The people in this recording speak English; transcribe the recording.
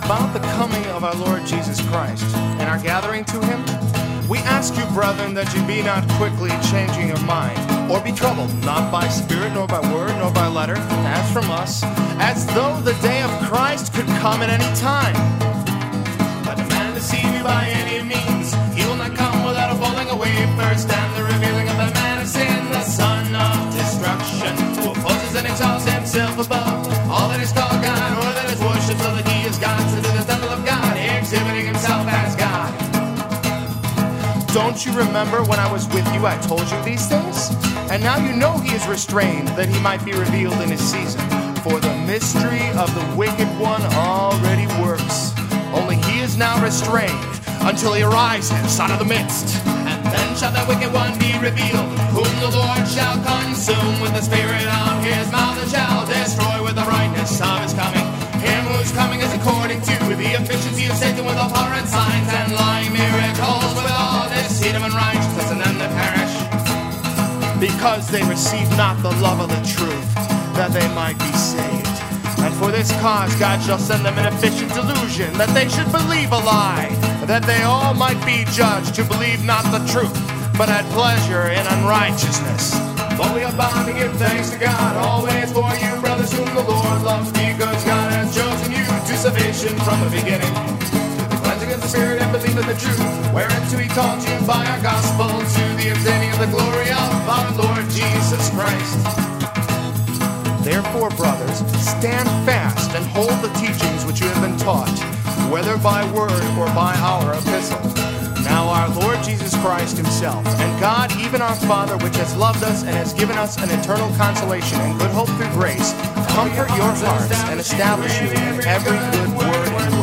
about the coming of our Lord Jesus Christ and our gathering to him, we ask you, brethren, that you be not quickly changing your mind, or be troubled, not by spirit, nor by word, nor by letter, as from us, as though the day of Christ could come at any time. Let a man deceive you by any means. He will not come without a falling away first, and the revealing of the man of sin, the son of destruction, who opposes and exalts himself above all that is called God, or that is worshipped, so that he is God, to the temple of God, exhibiting himself as God. Don't you remember when I was with you I told you these things? And now you know he is restrained, that he might be revealed in his season. For the mystery of the wicked one already works. Only he is now restrained, until he arises out of the midst. And then shall the wicked one be revealed, whom the Lord shall consume with the spirit of his mouth, and shall destroy with the brightness of his coming. Him whose coming is according to the efficiency of Satan, with all power and signs and lying miracles, with all deceit of unrighteousness, and them that perish, because they receive not the love of the truth, that they might be saved. And for this cause God shall send them an efficient delusion, that they should believe a lie, that they all might be judged who believe not the truth, but had pleasure in unrighteousness. But we are bound to give thanks to God always for you, brothers, whom the Lord loves, because God has chosen you to salvation from the beginning, to the cleansing of the spirit and belief in the truth, whereunto he called you by our gospel, to the obtaining of the glory of our Lord Jesus Christ. Therefore, brothers, stand fast and hold the teachings which you have been taught, whether by word or by our epistle. Now our Lord Jesus Christ himself, and God, even our Father, which has loved us and has given us an eternal consolation and good hope through grace, comfort your hearts and establish you in every good word and